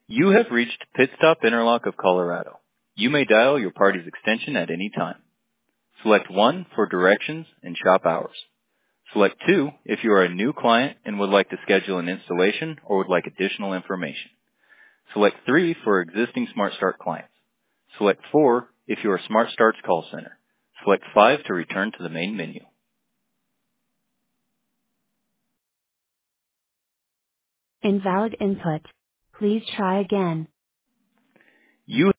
You have reached Pit Stop Interlock of Colorado. You may dial your party's extension at any time. Select 1 for directions and shop hours. Select 2 if you are a new client and would like to schedule an installation or would like additional information. Select 3 for existing Smart Start clients. Select 4 if you are Smart Start's call center. Select 5 to return to the main menu. Invalid input. Please try again. You